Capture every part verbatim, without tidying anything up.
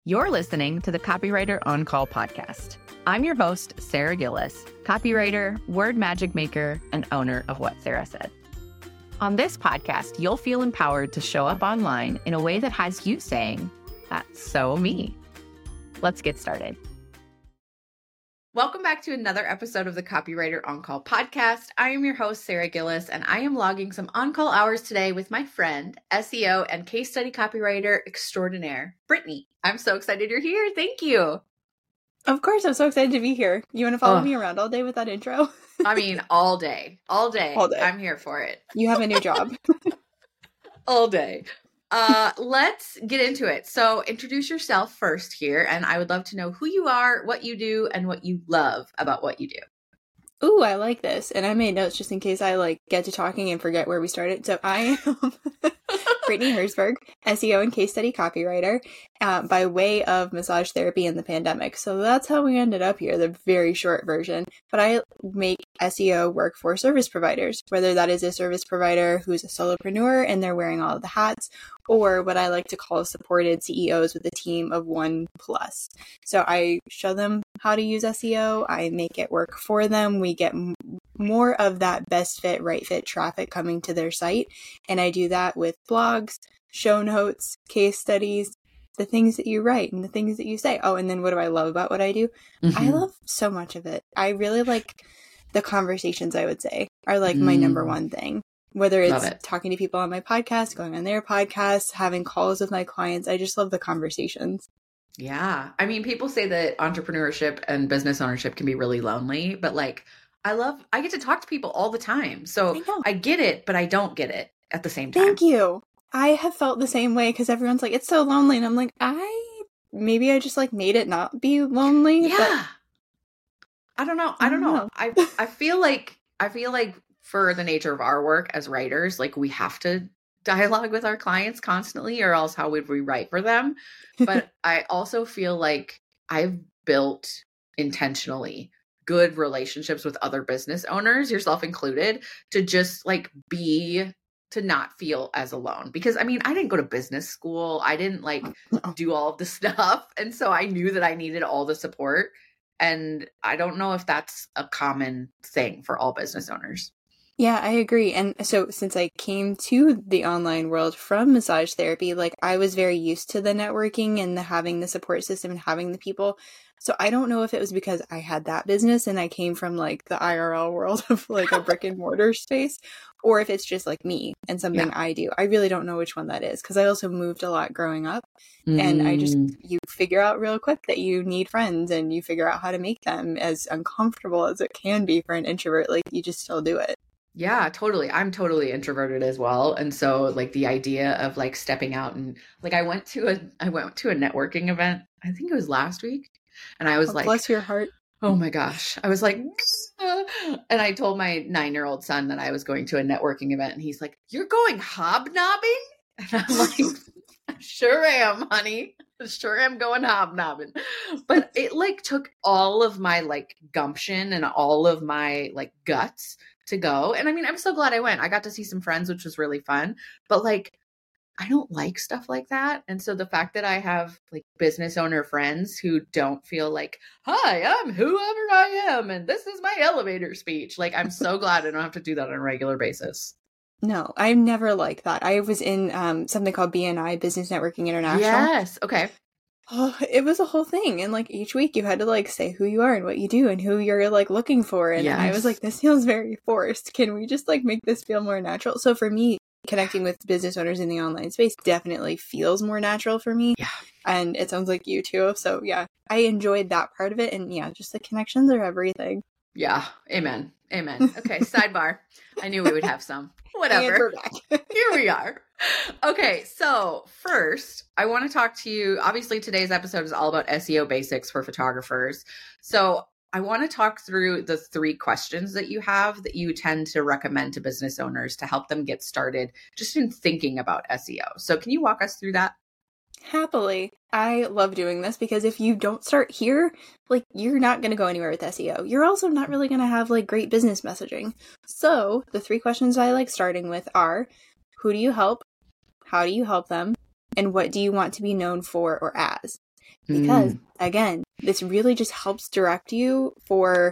You're listening to the Copywriter On Call podcast. I'm your host, Sarah Gillis, copywriter, word magic maker, and owner of What Sarah Said. On this podcast, you'll feel empowered to show up online in a way that has you saying, "That's so me." Let's get started. Welcome back to another episode of the Copywriter On Call podcast. I am your host, Sarah Gillis, and I am logging some on-call hours today with my friend, S E O and case study copywriter extraordinaire, Brittany. I'm so excited you're here. Thank you. Of course, I'm so excited to be here. You want to follow oh. me around all day with that intro? I mean, all day, all day, all day. I'm here for it. You have a new job. all day. Uh, let's get into it. So introduce yourself first here, and I would love to know who you are, what you do, and what you love about what you do. Ooh, I like this. And I made notes just in case I like get to talking and forget where we started. So I am Brittany Herzberg, S E O and case study copywriter, uh, by way of massage therapy in the pandemic. So that's how we ended up here, the very short version. But I make S E O work for service providers, whether that is a service provider who's a solopreneur and they're wearing all of the hats, or what I like to call supported C E Os with a team of one plus. So I show them how to use S E O. I make it work for them. We get m- more of that best fit, right fit traffic coming to their site. And I do that with blogs, show notes, case studies, the things that you write and the things that you say. Oh, and then what do I love about what I do? Mm-hmm. I love so much of it. I really like the conversations, I would say, are like mm. my number one thing. Whether it's it. talking to people on my podcast, going on their podcasts, having calls with my clients, I just love the conversations. Yeah. I mean, people say that entrepreneurship and business ownership can be really lonely, but like, I love, I get to talk to people all the time. So I, I get it, but I don't get it at the same time. Thank you. I have felt the same way because everyone's like, it's so lonely. And I'm like, I, maybe I just like made it not be lonely. Yeah. But I don't know. I don't know. know. I, I feel like, I feel like for the nature of our work as writers, like we have to dialogue with our clients constantly or else how would we write for them? But I also feel like I've built intentionally good relationships with other business owners, yourself included, to just like be, to not feel as alone. Because I mean, I didn't go to business school. I didn't like do all of the stuff. And so I knew that I needed all the support. And I don't know if that's a common thing for all business owners. Yeah, I agree. And so since I came to the online world from massage therapy, like I was very used to the networking and the having the support system and having the people. So I don't know if it was because I had that business and I came from like the I R L world of like a brick and mortar space, or if it's just like me and something yeah. I do. I really don't know which one that is because I also moved a lot growing up mm. and I just, you figure out real quick that you need friends and you figure out how to make them as uncomfortable as it can be for an introvert. Like you just still do it. Yeah, totally. I'm totally introverted as well. And so like the idea of like stepping out and like I went to a I went to a networking event, I think it was last week. And I was oh, like, bless your heart. Oh my gosh. I was like, and I told my nine-year-old son that I was going to a networking event and he's like, "You're going hobnobbing?" And I'm like, "Sure am, honey. Sure am going hobnobbing." But it like took all of my like gumption and all of my like guts to go. And I mean, I'm so glad I went. I got to see some friends, which was really fun. But like, I don't like stuff like that. And so the fact that I have like business owner friends who don't feel like, "Hi, I'm whoever I am, and this is my elevator speech." Like, I'm so glad I don't have to do that on a regular basis. No, I've never liked that. I was in um, something called B N I, Business Networking International. Yes. Okay. Oh, it was a whole thing. And like each week you had to like say who you are and what you do and who you're like looking for. And yes. I was like, this feels very forced. Can we just like make this feel more natural? So for me, connecting with business owners in the online space definitely feels more natural for me. Yeah. And it sounds like you too. So yeah, I enjoyed that part of it. And yeah, just the connections are everything. Yeah. Amen. Amen. Okay. Sidebar. I knew we would have some. Whatever. Here we are. Okay. So first, I want to talk to you. Obviously, today's episode is all about S E O basics for photographers. So I want to talk through the three questions that you have that you tend to recommend to business owners to help them get started just in thinking about S E O. So can you walk us through that? Happily. I love doing this because if you don't start here, like you're not going to go anywhere with S E O. You're also not really going to have like great business messaging. So the three questions I like starting with are, who do you help? How do you help them? And what do you want to be known for or as? Because Mm. again, this really just helps direct you for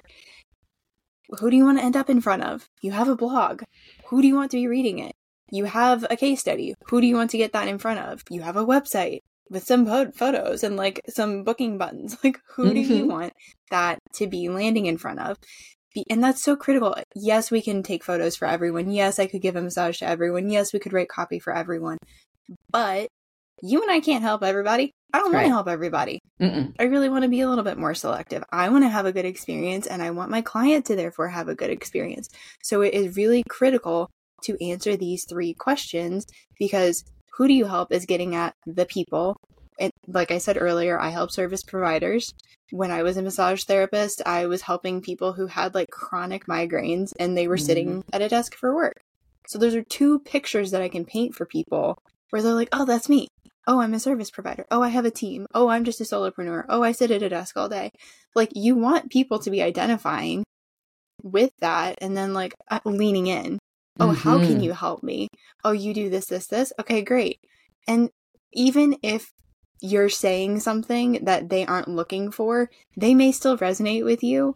who do you want to end up in front of? You have a blog. Who do you want to be reading it? You have a case study. Who do you want to get that in front of? You have a website with some po- photos and like some booking buttons. Like, who do you Mhm. want that to be landing in front of? Be- And that's so critical. Yes, we can take photos for everyone. Yes, I could give a massage to everyone. Yes, we could write copy for everyone. But you and I can't help everybody. I don't want Right. to help everybody. Mm-mm. I really want to be a little bit more selective. I want to have a good experience, and I want my client to therefore have a good experience. So it is really critical to answer these three questions, because who do you help is getting at the people. And like I said earlier, I help service providers. When I was a massage therapist, I was helping people who had like chronic migraines and they were Mhm. sitting at a desk for work. So those are two pictures that I can paint for people where they're like, oh, that's me. Oh, I'm a service provider. Oh, I have a team. Oh, I'm just a solopreneur. Oh, I sit at a desk all day. Like, you want people to be identifying with that and then like uh, leaning in. Oh, how can Mhm. you help me? Oh, you do this, this, this. Okay, great. And even if you're saying something that they aren't looking for, they may still resonate with you,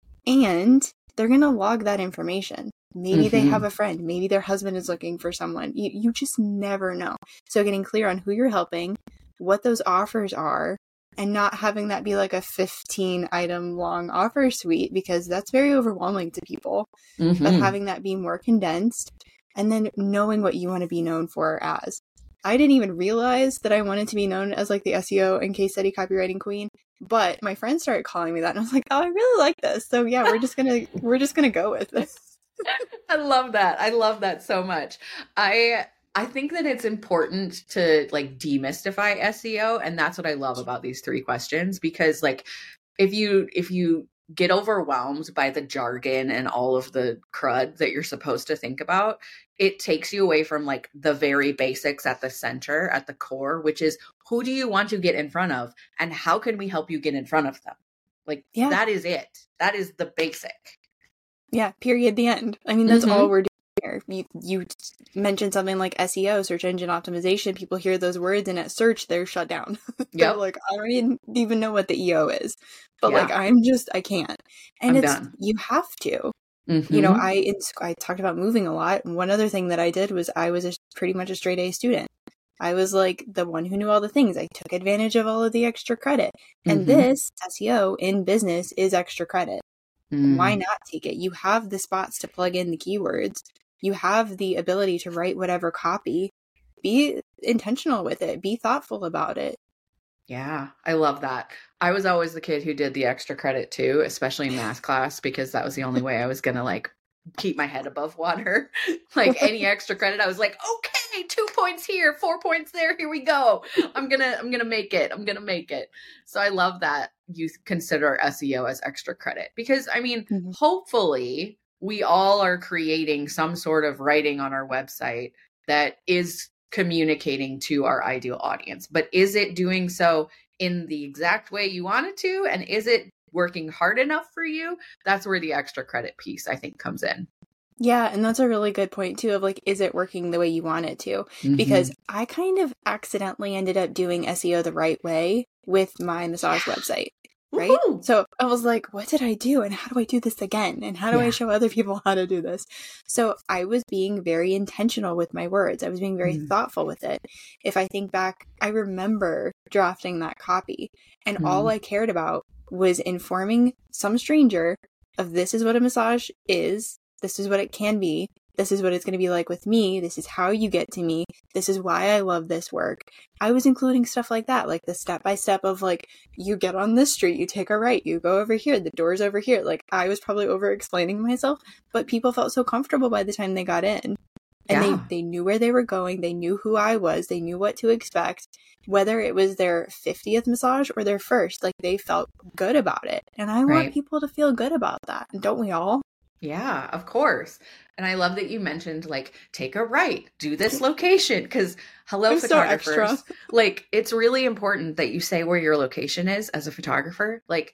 and they're going to log that information. Maybe they have Mhm. a friend. Maybe their husband is looking for someone. You, you just never know. So getting clear on who you're helping, what those offers are, and not having that be like a fifteen item long offer suite, because that's very overwhelming to people. But Mhm. having that be more condensed, and then knowing what you want to be known for as. I didn't even realize that I wanted to be known as like the S E O and case study copywriting queen, but my friends started calling me that, and I was like, oh, I really like this. So yeah, we're just gonna we're just gonna go with this. I love that. I love that so much. I I think that it's important to like demystify S E O, and that's what I love about these three questions, because like if you if you get overwhelmed by the jargon and all of the crud that you're supposed to think about, it takes you away from like the very basics at the center, at the core, which is who do you want to get in front of and how can we help you get in front of them? Like Yeah. that is it. That is the basic. Yeah, period, the end. I mean, that's Mhm. all we're doing here. You, you mentioned something like S E O, search engine optimization. People hear those words, and at search, they're shut down. They're Yep. like, I don't even, even know what the E O is. But like, Yeah. I'm just, I can't. And I'm it's, done. you have to. Mhm. You know, I in, I talked about moving a lot. And one other thing that I did was I was a, pretty much a straight A student. I was like the one who knew all the things. I took advantage of all of the extra credit. And Mhm. this S E O in business is extra credit. Mm. Why not take it? You have the spots to plug in the keywords. You have the ability to write whatever copy. Be intentional with it. Be thoughtful about it. Yeah, I love that. I was always the kid who did the extra credit too, especially in math class, because that was the only way I was going to like keep my head above water. Like any extra credit, I was like, okay, two points here, four points there. Here we go. I'm going to, I'm going to make it. I'm going to make it. So I love that you consider S E O as extra credit, because I mean, Mhm. hopefully we all are creating some sort of writing on our website that is communicating to our ideal audience. But is it doing so in the exact way you want it to? And is it working hard enough for you? That's where the extra credit piece, I think, comes in. Yeah, and that's a really good point too of like, is it working the way you want it to? Because I kind of accidentally ended up doing S E O the right way with my massage Yeah. website. Right? Woohoo! So I was like, what did I do? And how do I do this again? And how do Yeah. I show other people how to do this? So I was being very intentional with my words. I was being very Mhm. thoughtful with it. If I think back, I remember drafting that copy, and all Mhm. I cared about was informing some stranger of this is what a massage is. This is what it can be. This is what it's going to be like with me. This is how you get to me. This is why I love this work. I was including stuff like that, like the step by step of like, you get on this street, you take a right, you go over here, the door's over here. Like, I was probably over explaining myself, but people felt so comfortable by the time they got in. And Yeah. they, they knew where they were going. They knew who I was. They knew what to expect, whether it was their fiftieth massage or their first. Like, they felt good about it. And I Right. want people to feel good about that. Don't we all? Yeah, of course. And I love that you mentioned like take a right, do this location, because hello It's so photographers. extra. Like it's really important that you say where your location is as a photographer. Like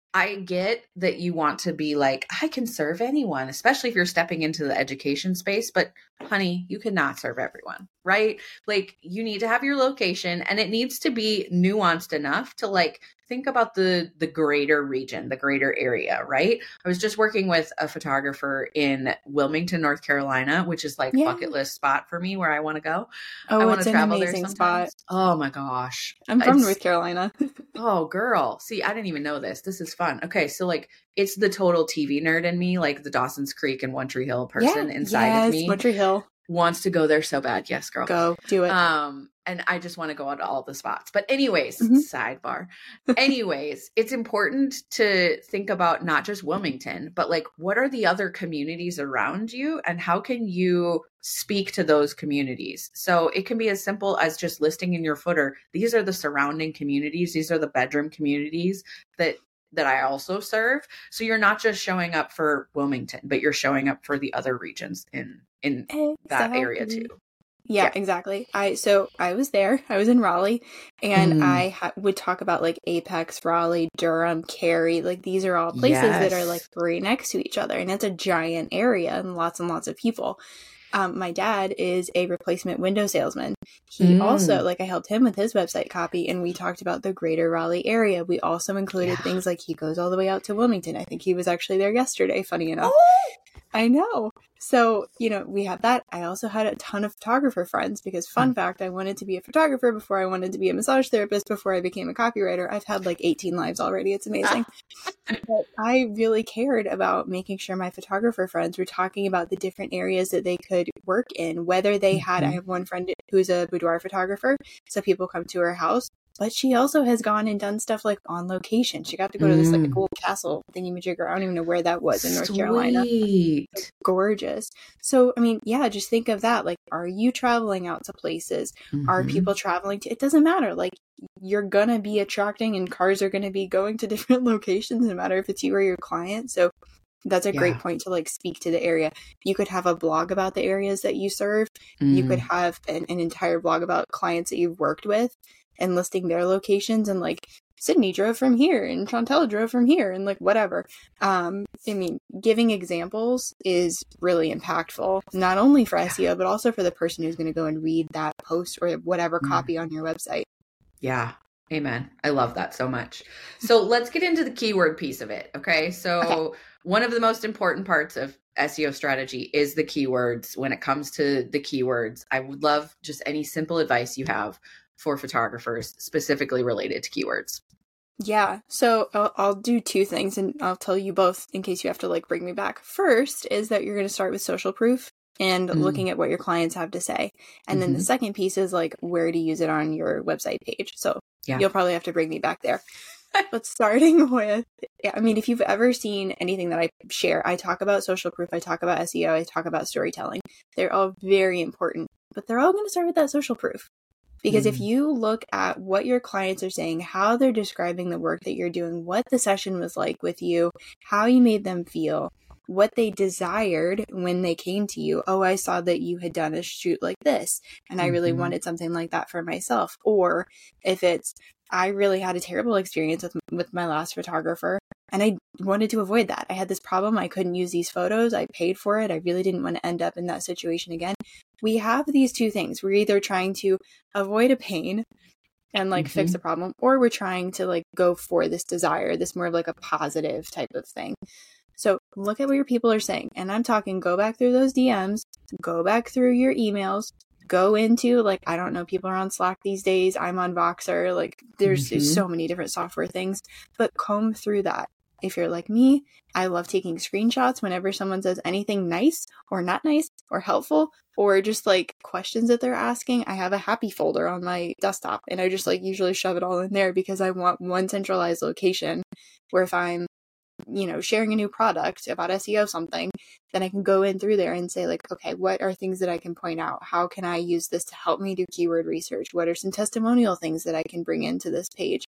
I get that you want to be like, I can serve anyone, especially if you're stepping into the education space. But honey, you cannot serve everyone, right? Like you need to have your location and it needs to be nuanced enough to like think about the the greater region, the greater area, right? I was just working with a photographer in Wilmington, North Carolina, which is like Yeah. bucket list spot for me where I want to go. Oh, I want it's to an travel there amazing sometimes. spot. Oh my gosh. I'm from It's- North Carolina. Oh, girl. See, I didn't even know this. This is fun. Okay. So, like, it's the total T V nerd in me, like the Dawson's Creek and One Tree Hill person yeah, inside yes, of me One Tree Hill. wants to go there so bad. Yes, girl. Go do it. Um, and I just want to go out to all the spots. But anyways, Mhm. sidebar. Anyways, it's important to think about not just Wilmington, but like what are the other communities around you and how can you speak to those communities? So it can be as simple as just listing in your footer, these are the surrounding communities, these are the bedroom communities that that I also serve. So you're not just showing up for Wilmington, but you're showing up for the other regions in in that area too. Yeah, Yeah. exactly. I so I was there. I was in Raleigh, and Mm. I ha- would talk about like Apex, Raleigh, Durham, Cary. Like these are all places that are Yes. like right next to each other, and it's a giant area and lots and lots of people. Um, my dad is a replacement window salesman. He Mm. also, like, I helped him with his website copy, and we talked about the greater Raleigh area. We also included Yeah. things like he goes all the way out to Wilmington. I think he was actually there yesterday, funny enough. Oh! I know. So, you know, we had that. I also had a ton of photographer friends because, fun Mm. fact, I wanted to be a photographer before I wanted to be a massage therapist before I became a copywriter. I've had like eighteen lives already. It's amazing. But I really cared about making sure my photographer friends were talking about the different areas that they could work in, whether they had, I Mhm. have one friend who's a boudoir photographer, so people come to her house, but she also has gone and done stuff like on location. She got to go to this like Mm. old castle thingy-majigger. I don't even know where that was in North Carolina. Sweet. Gorgeous. So, I mean, yeah, just think of that. Like, are you traveling out to places? Are Mhm. people traveling to? It doesn't matter. Like, you're gonna be attracting and cars are gonna be going to different locations, no matter if it's you or your client. So that's a great Yeah. point to like speak to the area. You could have a blog about the areas that you serve. You could Mm. have an, an entire blog about clients that you've worked with and listing their locations and like Sydney drove from here and Chantel drove from here and like whatever. Um, I mean, giving examples is really impactful, not only for S E O, but also for the person who's going to go and read that post or whatever Mm. copy on your website. Yeah. Amen. I love that so much. So let's get into the keyword piece of it. Okay. So Okay. one of the most important parts of S E O strategy is the keywords. When it comes to the keywords, I would love just any simple advice you have for photographers specifically related to keywords. Yeah, so I'll, I'll do two things and I'll tell you both in case you have to like bring me back. First is that you're going to start with social proof and Mm. looking at what your clients have to say. And then the Mhm. second piece is like where to use it on your website page. So Yeah. you'll probably have to bring me back there. But starting with, yeah, I mean, if you've ever seen anything that I share, I talk about social proof, I talk about S E O, I talk about storytelling. They're all very important, but they're all going to start with that social proof. Because if Mm. you look at what your clients are saying, how they're describing the work that you're doing, what the session was like with you, how you made them feel, what they desired when they came to you. Oh, I saw that you had done a shoot like this, and I really Mhm. wanted something like that for myself. Or if it's, I really had a terrible experience with with my last photographer, and I wanted to avoid that. I had this problem. I couldn't use these photos. I paid for it. I really didn't want to end up in that situation again. We have these two things. We're either trying to avoid a pain and like fix Mhm. a problem, or we're trying to like go for this desire, this more of like a positive type of thing. So look at what your people are saying. And I'm talking, go back through those D Ms, go back through your emails, go into like, I don't know, people are on Slack these days. I'm on Voxer. Like there's, there's Mhm. so many different software things, but comb through that. If you're like me, I love taking screenshots whenever someone says anything nice or not nice or helpful or just like questions that they're asking. I have a happy folder on my desktop and I just like usually shove it all in there because I want one centralized location where if I'm, you know, sharing a new product about S E O something, then I can go in through there and say like, okay, what are things that I can point out? How can I use this to help me do keyword research? What are some testimonial things that I can bring into this page?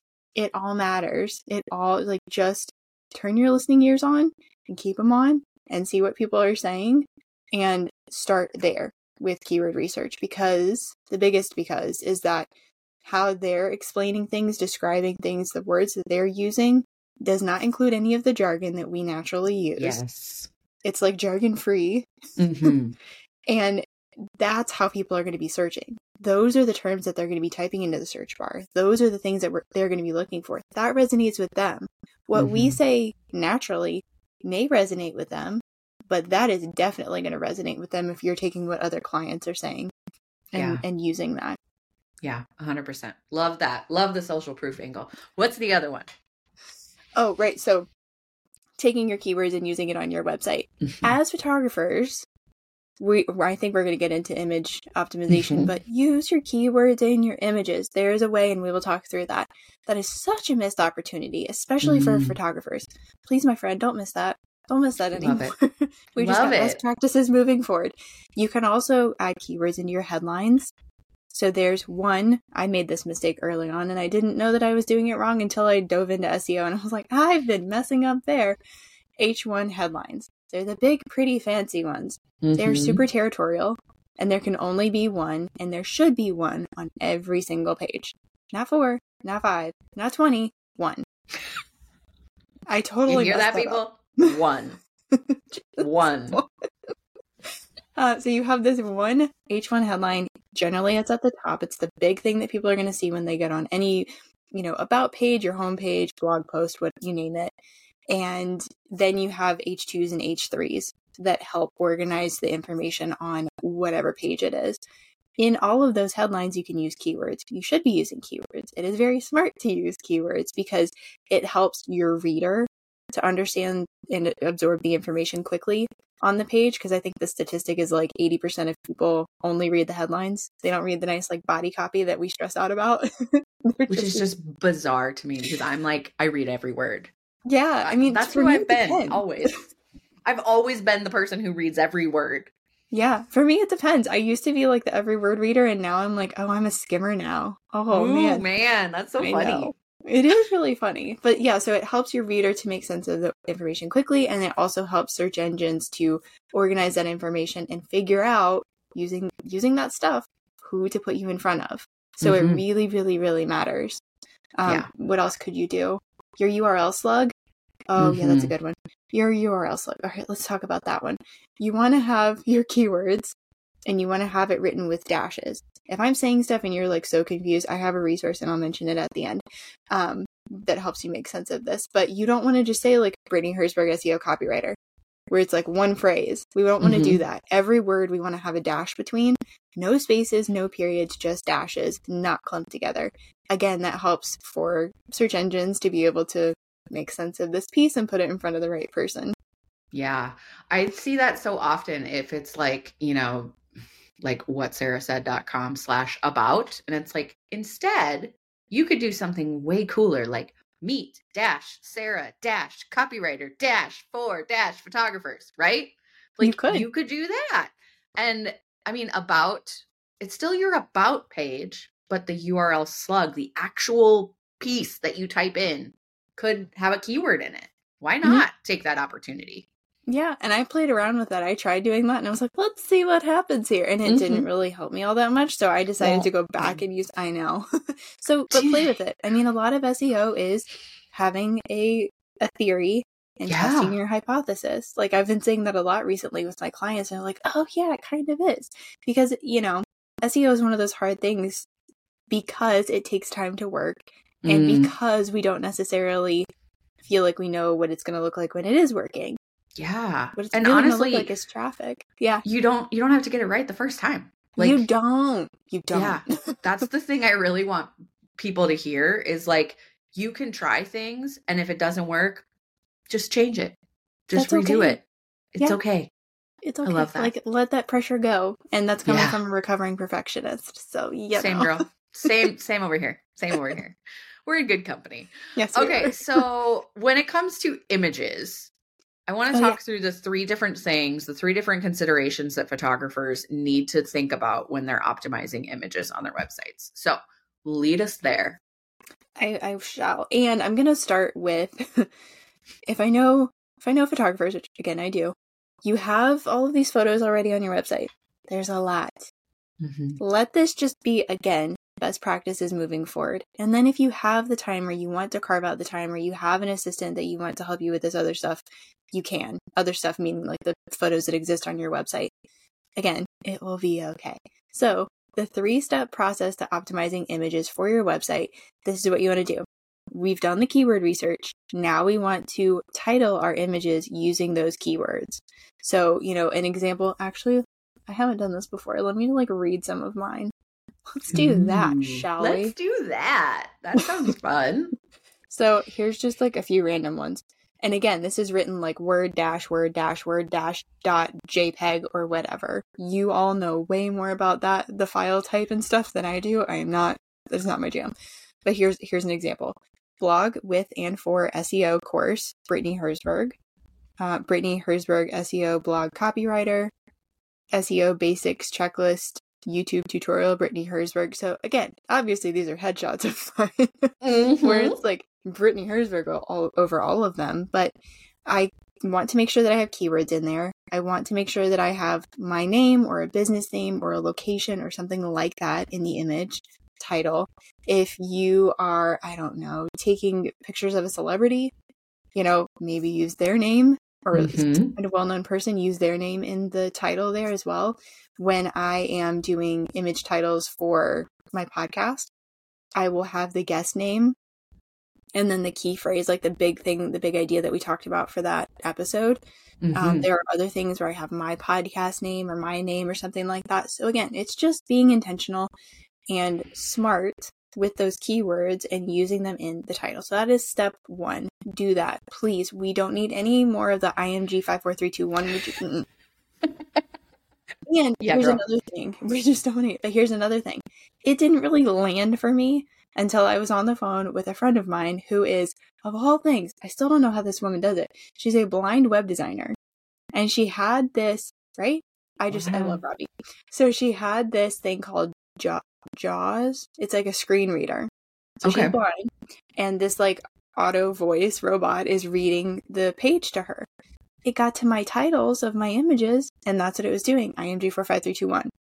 It all matters. It all like just turn your listening ears on and keep them on and see what people are saying and start there with keyword research because the biggest because is that how they're explaining things, describing things, the words that they're using does not include any of the jargon that we naturally use. Yes. It's like jargon free. Mm-hmm. And that's how people are going to be searching. Those are the terms that they're going to be typing into the search bar. Those are the things that we're, they're going to be looking for. That resonates with them. What Mm-hmm. we say naturally may resonate with them, but that is definitely going to resonate with them if you're taking what other clients are saying and, Yeah. and using that. Yeah, one hundred percent. Love that. Love the social proof angle. What's the other one? Oh, right. So taking your keywords and using it on your website. Mm-hmm. As photographers, we I think we're going to get into image optimization, Mhm. but use your keywords in your images. There is a way, and we will talk through that. That is such a missed opportunity, especially for Mm. photographers. Please, my friend, don't miss that. Don't miss that Love anymore. it. we just Love got best it. practices moving forward. You can also add keywords into your headlines. So there's one, I made this mistake early on, and I didn't know that I was doing it wrong until I dove into S E O, and I was like, I've been messing up there. H one headlines. They're the big, pretty, fancy ones. They're Mhm. super territorial, and there can only be one, and there should be one on every single page. Not four, not five, not twenty, one. I You totally hear messed that, that up. people? One. One. Uh, so you have this one H one headline. Generally, it's at the top. It's the big thing that people are going to see when they get on any, you know, about page, your home page, blog post, what you name it. And then you have H twos and H threes that help organize the information on whatever page it is. In all of those headlines, you can use keywords. You should be using keywords. It is very smart to use keywords because it helps your reader to understand and absorb the information quickly on the page, because I think the statistic is like eighty percent of people only read the headlines. They don't read the nice like body copy that we stress out about. Which is just bizarre to me because I'm like, I read every word. Yeah, I mean, That's for who me, I've it been, depends. always. I've always been the person who reads every word. Yeah, for me, it depends. I used to be like the every word reader, and now I'm like, oh, I'm a skimmer now. Oh, Ooh, man. man, that's so I funny. know. It is really funny. But yeah, so it helps your reader to make sense of the information quickly, and it also helps search engines to organize that information and figure out, using using that stuff, who to put you in front of. So Mhm. it really, really, really matters. Um, Yeah. What else could you do? Your U R L slug? Oh, yeah, that's a Mhm. good one. Your U R L slug. All right, let's talk about that one. You want to have your keywords, and you want to have it written with dashes. If I'm saying stuff and you're like so confused, I have a resource and I'll mention it at the end um, that helps you make sense of this. But you don't want to just say like Brittany Herzberg S E O copywriter, where it's like one phrase. We don't want to Mhm. do that. Every word we want to have a dash between. No spaces, no periods, just dashes, not clumped together. Again, that helps for search engines to be able to make sense of this piece and put it in front of the right person. Yeah. I see that so often if it's like, you know, like whatsarahsaid.com slash about. And it's like, instead, you could do something way cooler, like meet dash Sarah dash copywriter dash for dash photographers, right? Like You could. you could do that. And I mean, about, it's still your about page, but the U R L slug, the actual piece that you type in, could have a keyword in it. Why not take that opportunity? Yeah, and I played around with that. I tried doing that, and I was like, let's see what happens here. And it Mhm. didn't really help me all that much, so I decided Well, to go back and use I know. So, but play with it. I mean, a lot of S E O is having a a theory and Yeah. testing your hypothesis. Like, I've been saying that a lot recently with my clients, and they're like, oh, yeah, it kind of is. Because, you know, S E O is one of those hard things because it takes time to work, and Mm. because we don't necessarily feel like we know what it's going to look like when it is working. Yeah. What it's And really honestly, gonna look like is traffic. Yeah. you don't you don't have to get it right the first time. Like you don't. You don't. Yeah. That's the thing I really want people to hear is like you can try things and if it doesn't work, just change it. Just That's redo okay. it. It's Yeah. okay. It's okay. love that. Like, let that pressure go. And that's coming Yeah. from a recovering perfectionist. So, you Same know. girl. Same same over here. Same over here. We're in good company. Yes, we Okay, are. so when it comes to images, I want to Oh, talk yeah. through the three different things, the three different considerations that photographers need to think about when they're optimizing images on their websites. So lead us there. I, I shall. And I'm gonna start with if I know if I know photographers, which again I do, you have all of these photos already on your website. There's a lot. Mm-hmm. Let this just be, again, best practices moving forward. And then if you have the time or you want to carve out the time or you have an assistant that you want to help you with this other stuff, you can. Other stuff meaning like the photos that exist on your website. Again, it will be okay. So the three-step process to optimizing images for your website, this is what you want to do. We've done the keyword research. Now we want to title our images using those keywords. So, you know, an example, actually, I haven't done this before. Let me like read some of mine. Let's do Ooh, that, shall let's we? Let's do that. That sounds fun. So here's just like a few random ones. And again, this is written like word dash word dash word dash dot JPEG or whatever. You all know way more about that, the file type and stuff than I do. I am not, that's not my jam. But here's here's an example. Blog with and for S E O course, Brittany Herzberg. Uh, Brittany Herzberg S E O blog copywriter. S E O basics checklist, YouTube tutorial, Brittany Herzberg. So again, obviously these are headshots of mine, mm-hmm. where it's like Brittany Herzberg all over all of them. But I want to make sure that I have keywords in there. I want to make sure that I have my name or a business name or a location or something like that in the image title. If you are, I don't know, taking pictures of a celebrity, you know, maybe use their name, or mm-hmm. a well-known person, use their name in the title there as well. When I am doing image titles for my podcast, I will have the guest name and then the key phrase, like the big thing, the big idea that we talked about for that episode. Mm-hmm. Um, there are other things where I have my podcast name or my name or something like that. So again, it's just being intentional and smart with those keywords and using them in the title. So that is step one. Do that, please. We don't need any more of the I M G five four three two one. And yeah, here's girl. another thing. We just don't need. But here's another thing. It didn't really land for me until I was on the phone with a friend of mine who is, of all things, I still don't know how this woman does it. She's a blind web designer, and she had this right. I just wow. I love Robbie. So she had this thing called Jaw. Jaws. It's like a screen reader. So okay. she's blind, and this like auto voice robot is reading the page to her. It got to my titles of my images, and that's what it was doing. I M G four five three two one.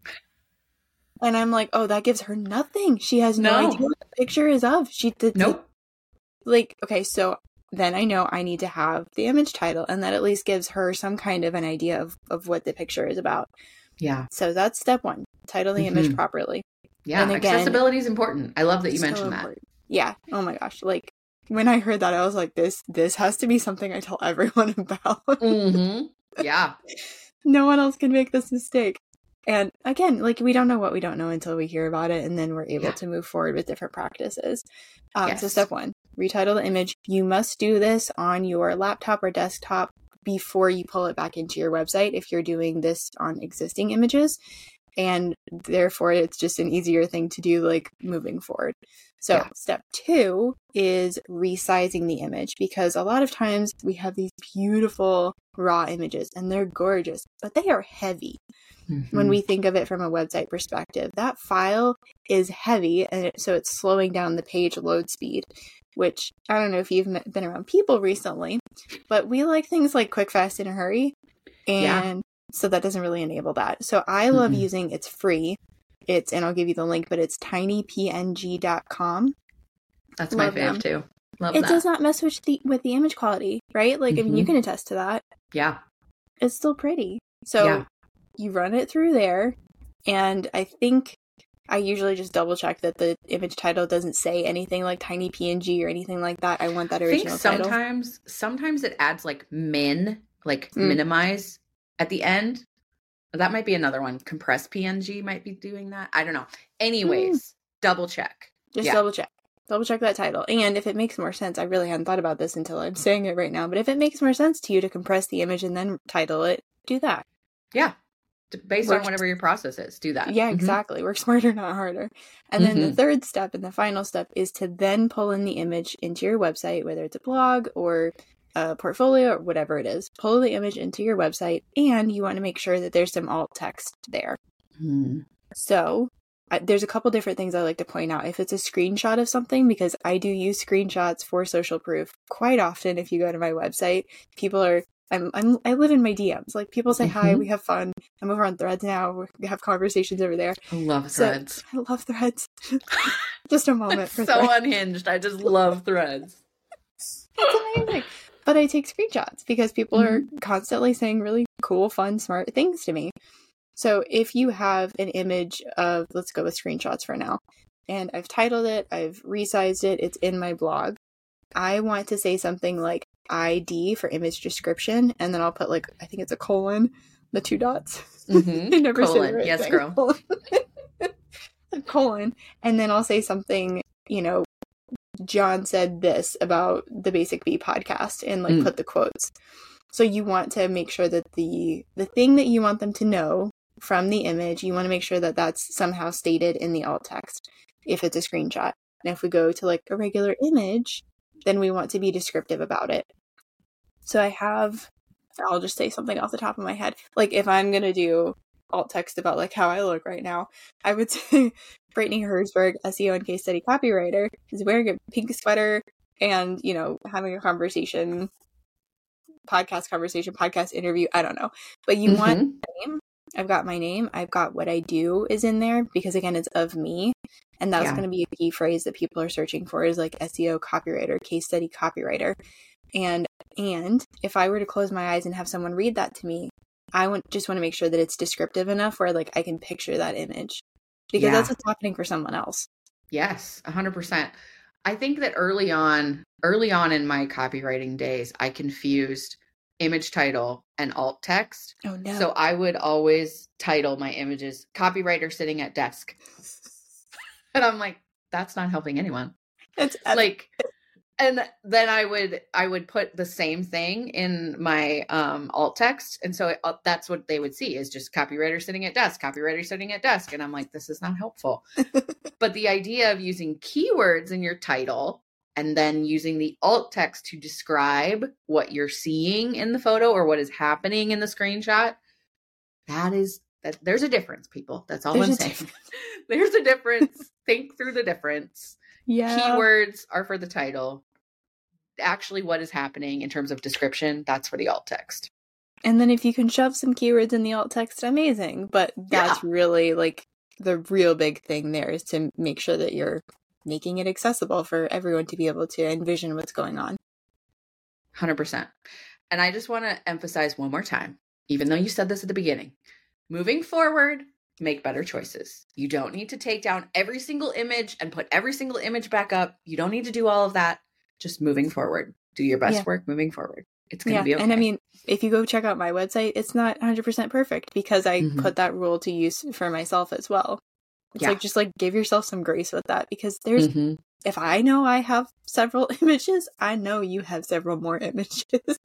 And I'm like, oh, that gives her nothing. She has no, no idea what the picture is of. She did nope. Like, okay, so then I know I need to have the image title, and that at least gives her some kind of an idea of, of what the picture is about. Yeah. So that's step one. Title the mm-hmm. image properly. Yeah, and again, accessibility is important. I love that you so mentioned that. Important. Yeah. Oh my gosh. Like, when I heard that, I was like, this this has to be something I tell everyone about. Mm-hmm. Yeah. No one else can make this mistake. And again, like, we don't know what we don't know until we hear about it, and then we're able yeah. to move forward with different practices. Um, yes. So step one, retitle the image. You must do this on your laptop or desktop before you pull it back into your website if you're doing this on existing images. And therefore, it's just an easier thing to do, like, moving forward. So yeah. step two is resizing the image, because a lot of times we have these beautiful raw images and they're gorgeous, but they are heavy. Mm-hmm. When we think of it from a website perspective, that file is heavy, and it, so it's slowing down the page load speed, which I don't know if you've been around people recently, but we like things like quick, fast, in a hurry. And yeah. so that doesn't really enable that. So I love mm-hmm. using, it's free. It's, and I'll give you the link, but it's tiny p n g dot com. That's love my fave them. too. Love it that. does not mess with the, with the image quality, right? Like, mm-hmm. I mean, you can attest to that. Yeah. It's still pretty. So yeah. you run it through there. And I think I usually just double check that the image title doesn't say anything like tiny P N G or anything like that. I want that original I think sometimes, title. Sometimes, sometimes it adds like min, like mm. minimize at the end. That might be another one. Compressed P N G might be doing that. I don't know. Anyways, mm. double check. Just yeah. double check. Double check that title. And if it makes more sense, I really hadn't thought about this until I'm saying it right now, but if it makes more sense to you to compress the image and then title it, do that. Yeah. Based Work, on whatever your process is, do that. Yeah, mm-hmm. exactly. Work smarter, not harder. And mm-hmm. then the third step and the final step is to then pull in the image into your website, whether it's a blog or a portfolio or whatever it is. Pull the image into your website, and you want to make sure that there's some alt text there. Mm. So I, there's a couple different things I like to point out. If it's a screenshot of something, because I do use screenshots for social proof quite often. If you go to my website, people are I'm, I'm, I live in my D Ms. Like, people say Mm-hmm. hi, we have fun. I'm over on Threads now. We have conversations over there. I love So, Threads. I love Threads. Just a moment It's for so Threads. unhinged. I just love Threads. It's amazing. But I take screenshots because people Mm-hmm. are constantly saying really cool, fun, smart things to me. So if you have an image of, let's go with screenshots for now, and I've titled it, I've resized it, it's in my blog, I want to say something like I D for image description, and then I'll put like, I think it's a colon, the two dots. Mm-hmm. I never Colon. say the right Yes, thing. girl. A colon, and then I'll say something, you know, John said this about the Basic Bee podcast, and like Mm. put the quotes. So you want to make sure that the the thing that you want them to know from the image, you want to make sure that that's somehow stated in the alt text if it's a screenshot. And if we go to like a regular image, then we want to be descriptive about it. So I have, I'll just say something off the top of my head. Like if I'm going to do alt text about like how I look right now, I would say Brittany Herzberg, S E O and case study copywriter, is wearing a pink sweater and, you know, having a conversation, podcast conversation, podcast interview. I don't know. But you Mm-hmm. want my name. I've got my name. I've got what I do is in there because, again, it's of me. And that's Yeah. going to be a key phrase that people are searching for is like S E O copywriter, case study copywriter. And and if I were to close my eyes and have someone read that to me, I want just want to make sure that it's descriptive enough where like I can picture that image because Yeah. that's what's happening for someone else. Yes, one hundred percent. I think that early on, early on in my copywriting days, I confused image title and alt text. Oh no. So I would always title my images "Copywriter sitting at desk," and I'm like, that's not helping anyone. It's Like, and then I would I would put the same thing in my um, alt text, and so it, uh, that's what they would see is just copywriter sitting at desk, copywriter sitting at desk, and I'm like, this is not helpful. But the idea of using keywords in your title and then using the alt text to describe what you're seeing in the photo or what is happening in the screenshot, that is that there's a difference, people. That's all There's I'm a saying. difference. There's a difference. Think through the difference. Yeah. Keywords are for the title. Actually, what is happening in terms of description, that's for the alt text. And then if you can shove some keywords in the alt text, amazing. But that's Yeah. really like the real big thing there is to make sure that you're making it accessible for everyone to be able to envision what's going on. one hundred percent. And I just want to emphasize one more time, even though you said this at the beginning, moving forward, make better choices. You don't need to take down every single image and put every single image back up. You don't need to do all of that. Just moving forward. Do your best Yeah. work moving forward. It's going to Yeah. be okay. And I mean, if you go check out my website, it's not one hundred percent perfect because I Mhm. put that rule to use for myself as well. It's Yeah. like, just like give yourself some grace with that because there's, Mhm. if I know I have several images, I know you have several more images.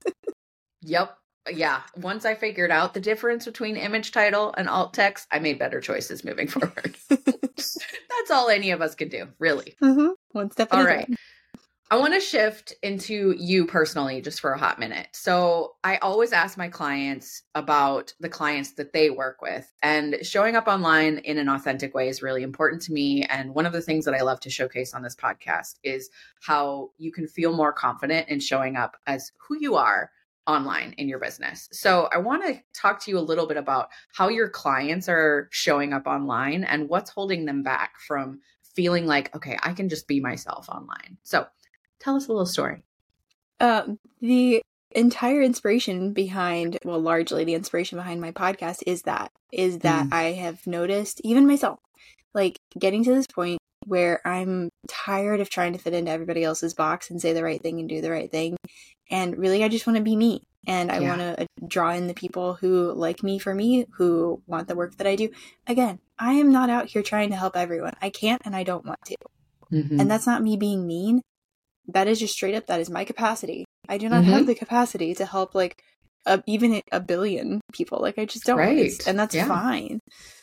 Yep. Yeah. Once I figured out the difference between image title and alt text, I made better choices moving forward. That's all any of us can do, really. Mm-hmm. One step at All a right. time. I want to shift into you personally just for a hot minute. So I always ask my clients about the clients that they work with, and showing up online in an authentic way is really important to me. And one of the things that I love to showcase on this podcast is how you can feel more confident in showing up as who you are online in your business. So I want to talk to you a little bit about how your clients are showing up online and what's holding them back from feeling like, okay, I can just be myself online. So tell us a little story. Um, the entire inspiration behind, well, largely the inspiration behind my podcast is that, is that Mm. I have noticed, even myself, like getting to this point where I'm tired of trying to fit into everybody else's box and say the right thing and do the right thing. And really, I just want to be me. And I Yeah. want to draw in the people who like me for me, who want the work that I do. Again, I am not out here trying to help everyone. I can't and I don't want to. Mhm. And that's not me being mean. That is just straight up, that is my capacity. I do not Mhm. have the capacity to help like a, even a billion people. Like I just don't. Right. It's- And that's Yeah. fine.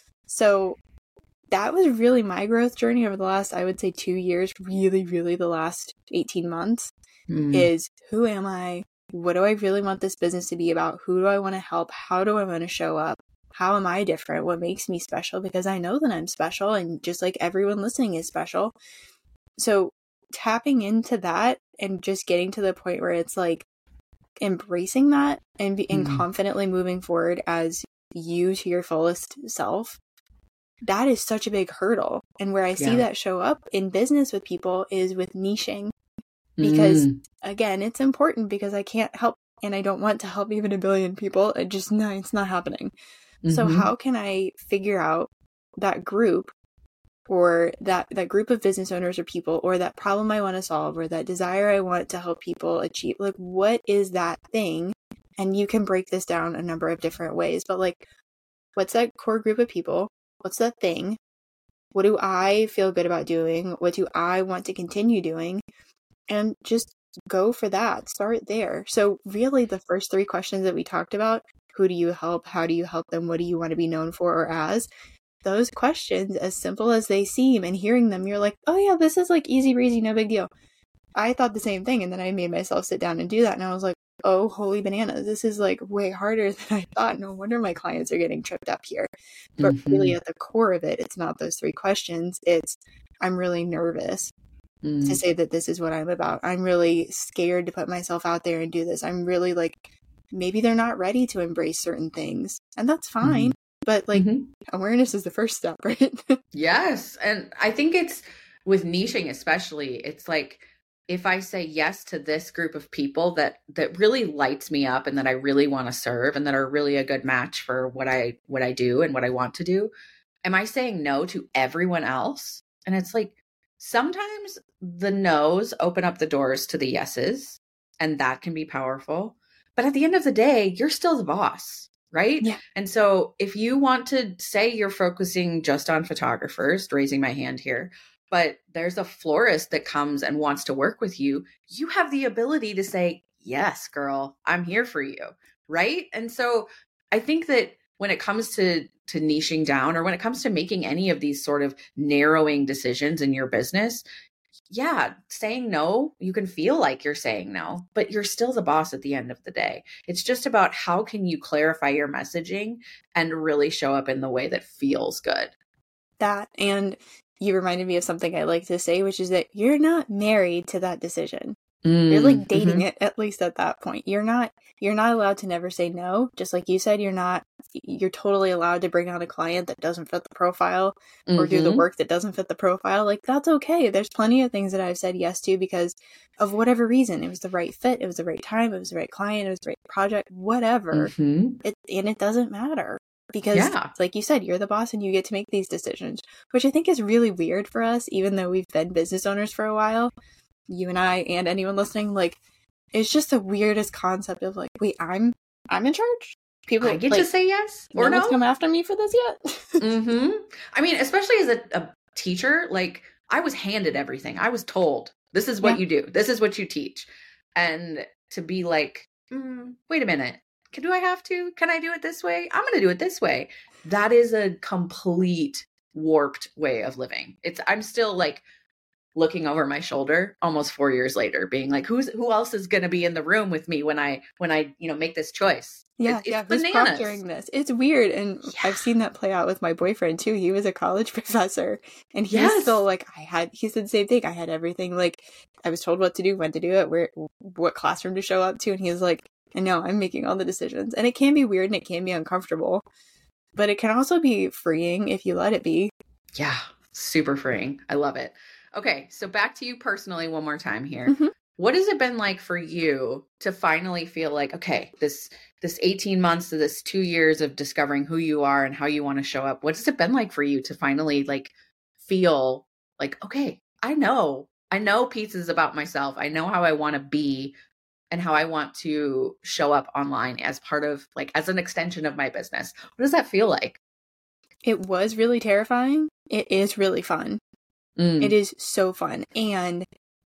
So that was really my growth journey over the last, I would say two years, really, really the last eighteen months Mm. is who am I? What do I really want this business to be about? Who do I want to help? How do I want to show up? How am I different? What makes me special? Because I know that I'm special and just like everyone listening is special. So tapping into that and just getting to the point where it's like, embracing that and be, and Mm. confidently moving forward as you to your fullest self, that is such a big hurdle. And where I see Yeah. that show up in business with people is with niching. Because Mm. again, it's important because I can't help and I don't want to help even a billion people. It just, no, it's not happening. So Mhm. how can I figure out that group or that, that group of business owners or people or that problem I want to solve or that desire I want to help people achieve? Like, what is that thing? And you can break this down a number of different ways, but like, what's that core group of people? What's that thing? What do I feel good about doing? What do I want to continue doing? And just go for that. Start there. So really the first three questions that we talked about, who do you help? How do you help them? What do you want to be known for or as? Those questions, as simple as they seem, and hearing them, you're like, oh yeah, this is like easy breezy, no big deal. I thought the same thing. And then I made myself sit down and do that. And I was like, oh, holy bananas. This is like way harder than I thought. No wonder my clients are getting tripped up here. But Mhm. really at the core of it, it's not those three questions. It's, I'm really nervous Mm. to say that this is what I'm about. I'm really scared to put myself out there and do this. I'm really like, maybe they're not ready to embrace certain things. And that's fine. Mhm. But like, Mhm. awareness is the first step, right? Yes. And I think it's with niching, especially, it's like, if I say yes to this group of people that, that really lights me up and that I really want to serve and that are really a good match for what I, what I do and what I want to do, am I saying no to everyone else? And it's like, sometimes the no's open up the doors to the yeses, and that can be powerful. But at the end of the day, you're still the boss, right? Yeah. And so if you want to say you're focusing just on photographers, raising my hand here, but there's a florist that comes and wants to work with you, you have the ability to say, yes, girl, I'm here for you, right? And so I think that when it comes to to niching down, or when it comes to making any of these sort of narrowing decisions in your business, yeah, saying no, you can feel like you're saying no, but you're still the boss at the end of the day. It's just about how can you clarify your messaging and really show up in the way that feels good. That, and you reminded me of something I like to say, which is that you're not married to that decision. Mm, You're like dating mhm. it, at least at that point. You're not, you're not allowed to never say no. Just like you said, you're not, you're totally allowed to bring on a client that doesn't fit the profile or do the Mhm. work that doesn't fit the profile. Like, that's okay. There's plenty of things that I've said yes to because of whatever reason. It was the right fit. It was the right time. It was the right client. It was the right project, whatever. Mhm. It, and it doesn't matter because Yeah. like you said, you're the boss and you get to make these decisions, which I think is really weird for us, even though we've been business owners for a while. You and I and anyone listening, like, it's just the weirdest concept of like, wait, I'm I'm in charge? People I get like, to say yes no or one's no. come after me for this yet? hmm I mean, especially as a, a teacher, like I was handed everything. I was told, this is what Yeah. you do. This is what you teach. And to be like, mm, wait a minute. Can, do I have to? Can I do it this way? I'm going to do it this way. That is a complete warped way of living. It's, I'm still like looking over my shoulder almost four years later, being like, who's, who else is going to be in the room with me when I, when I, you know, make this choice? Yeah, It's, it's yeah, who's bananas. proctoring this? It's weird, and Yeah. I've seen that play out with my boyfriend too. He was a college professor, and he's Yes. still like, I had. He said the same thing. I had everything. Like, I was told what to do, when to do it, where, what classroom to show up to, and he was like, I know, I'm making all the decisions, and it can be weird and it can be uncomfortable, but it can also be freeing if you let it be. Yeah, super freeing. I love it. Okay, so back to you personally one more time here. Mhm. What has it been like for you to finally feel like, okay, this this eighteen months to this two years of discovering who you are and how you want to show up, what has it been like for you to finally like feel like, okay, I know, I know pieces about myself. I know how I want to be and how I want to show up online as part of like, as an extension of my business. What does that feel like? It was really terrifying. It is really fun. Mm. It is so fun. And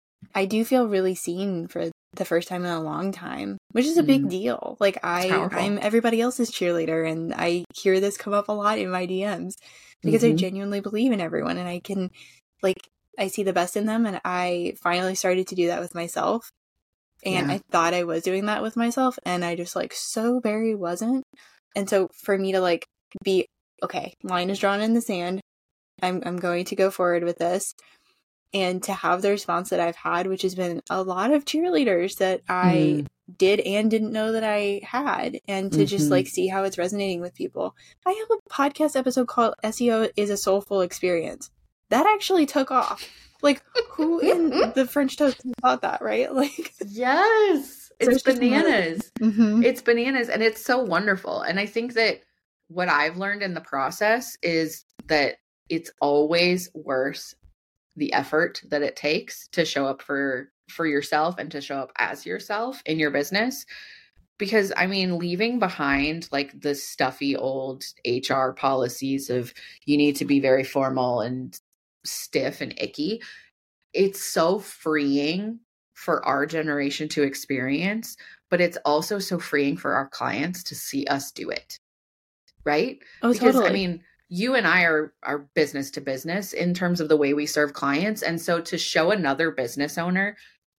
I do feel really seen for the first time in a long time, which is a big Mm. deal. Like I, powerful. I'm everybody else's cheerleader, and I hear this come up a lot in my D Ms because I Mhm. genuinely believe in everyone, and I can, like, I see the best in them, and I finally started to do that with myself. And Yeah. I thought I was doing that with myself, and I just like so very wasn't. And so for me to like be okay, line is drawn in the sand. I'm I'm going to go forward with this. And to have the response that I've had, which has been a lot of cheerleaders that I Mm. did and didn't know that I had, and to mm-hmm. just like see how it's resonating with people. I have a podcast episode called S E O is a Soulful Experience. That actually took off. Like, who in the French Toast thought that, right? Like, yes, it's bananas. Mm-hmm. It's bananas, and it's so wonderful. And I think that what I've learned in the process is that it's always worth the effort that it takes to show up for for yourself and to show up as yourself in your business. Because I mean, leaving behind like the stuffy old H R policies of you need to be very formal and stiff and icky, it's so freeing for our generation to experience, but it's also so freeing for our clients to see us do it. Right? Oh, because totally. I mean, you and I are, are business to business in terms of the way we serve clients. And so to show another business owner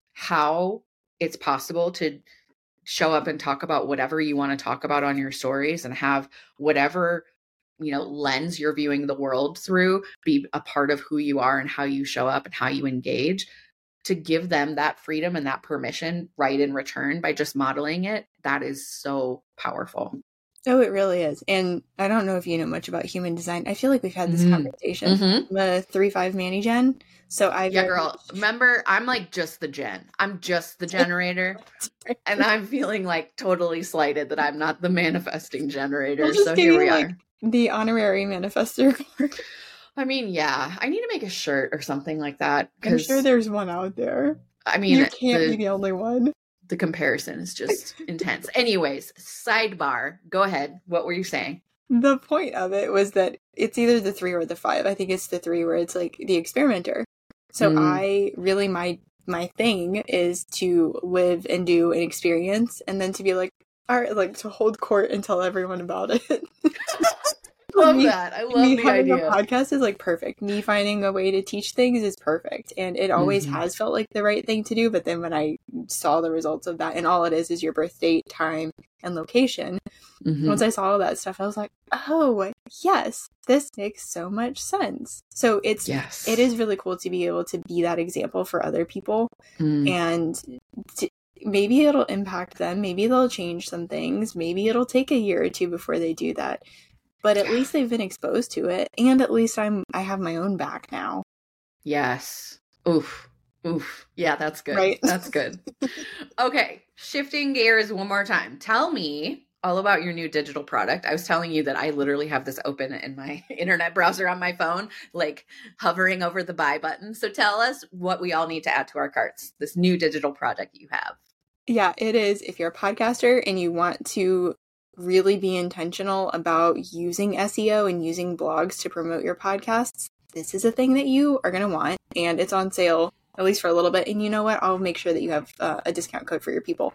how it's possible to show up and talk about whatever you want to talk about on your stories and have whatever, you know, lens you're viewing the world through be a part of who you are and how you show up and how you engage, to give them that freedom and that permission right in return by just modeling it, that is so powerful. Oh, it really is. And I don't know if you know much about human design. I feel like we've had this mm-hmm. conversation. Mm-hmm. I'm a three five Manny Gen. So I Yeah, girl. Remember, I'm like just the gen. I'm just the generator. And I'm feeling like totally slighted that I'm not the manifesting generator. We'll just so give here you, we like, are. The honorary manifestor card. I mean, yeah. I need to make a shirt or something like that. I'm sure there's one out there. I mean, you can't the, be the only one. The comparison is just intense. Anyways, sidebar. Go ahead. What were you saying? The point of it was that it's either the three or the five. I think it's the three where it's like the experimenter. So mm. I really, my my thing is to live and do an experience and then to be like, all right, like to hold court and tell everyone about it. love me, that. I love me the having idea. A podcast is like perfect. Me finding a way to teach things is perfect. And it always mm-hmm. has felt like the right thing to do. But then when I saw the results of that, and all it is is your birth date, time, and location. Mm-hmm. Once I saw all that stuff, I was like, oh, yes, this makes so much sense. So it's yes. it is really cool to be able to be that example for other people. Mm. And to, maybe it'll impact them. Maybe they'll change some things. Maybe it'll take a year or two before they do that. But at yeah. least they've been exposed to it. And at least I'm I have my own back now. Yes. Oof. Oof. Yeah, that's good. Right? That's good. Okay. Shifting gears one more time. Tell me all about your new digital product. I was telling you that I literally have this open in my internet browser on my phone, like hovering over the buy button. So tell us what we all need to add to our carts, this new digital product you have. Yeah, it is. If you're a podcaster and you want to really be intentional about using S E O and using blogs to promote your podcasts, this is a thing that you are going to want. And it's on sale, at least for a little bit. And you know what? I'll make sure that you have uh, a discount code for your people.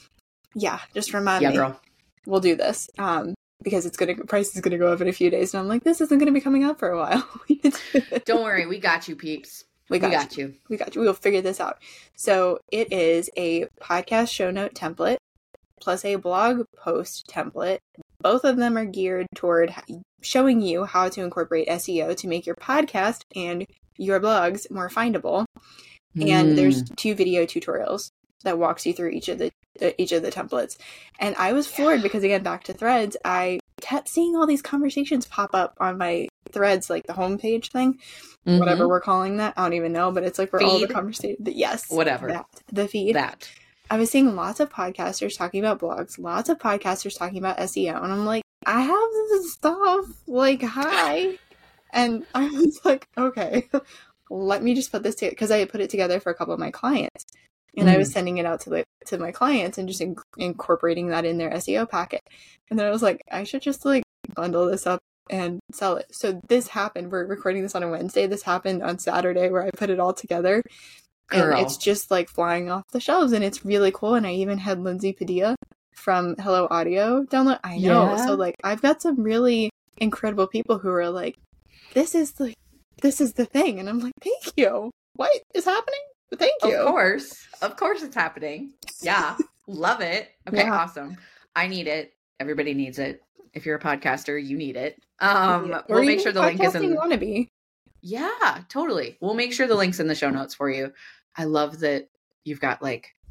Yeah, just remind yeah, me. Girl. We'll do this um, because it's going to price is going to go up in a few days. And I'm like, this isn't going to be coming up for a while. Don't worry. We got you, peeps. We got, we got you. you. We got you. We'll figure this out. So it is a podcast show note template plus a blog post template. Both of them are geared toward showing you how to incorporate S E O to make your podcast and your blogs more findable. Mm. And there's two video tutorials that walks you through each of the uh, each of the templates. And I was floored because, again, back to Threads, I kept seeing all these conversations pop up on my Threads, like the homepage thing, mm-hmm. whatever we're calling that. I don't even know, but it's like where feed. all the conversations. Yes, whatever that, the feed. That I was seeing lots of podcasters talking about blogs, lots of podcasters talking about S E O, and I'm like, I have this stuff. Like, hi, and I was like, okay, let me just put this together because I put it together for a couple of my clients. And mm. I was sending it out to the, to my clients and just in, incorporating that in their S E O packet. And then I was like, I should just like bundle this up and sell it. So this happened. We're recording this on a Wednesday. This happened on Saturday where I put it all together. Girl. And it's just like flying off the shelves and it's really cool. And I even had Lindsay Padilla from Hello Audio download. I know. Yeah. So like I've got some really incredible people who are like, this is like, this is the thing. And I'm like, thank you. What is happening? Thank you. Of course. Of course it's happening. Yeah. Love it. Okay, yeah. Awesome. I need it. Everybody needs it. If you're a podcaster, you need it. Um, yeah. We'll make sure the link is in. Want to be. Yeah, totally. We'll make sure the link's in the show notes for you. I love that you've got like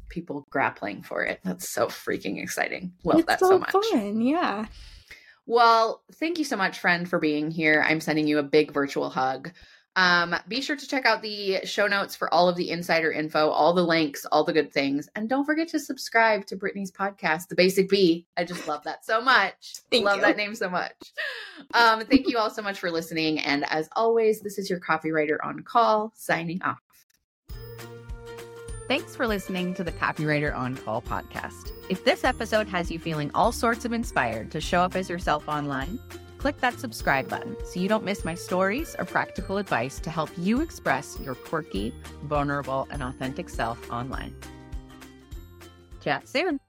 people grappling for it. That's so freaking exciting. Love it's that so, so much. Fun. Yeah. Well, thank you so much, friend, for being here. I'm sending you a big virtual hug. Um, be sure to check out the show notes for all of the insider info, all the links, all the good things. And don't forget to subscribe to Brittany's podcast, The Basic Bee. I just love that so much. Thank love you. that name so much. Um, thank you all so much for listening. And as always, this is your copywriter on call signing off. Thanks for listening to the Copywriter on Call podcast. If this episode has you feeling all sorts of inspired to show up as yourself online, click that subscribe button so you don't miss my stories or practical advice to help you express your quirky, vulnerable, and authentic self online. Chat soon.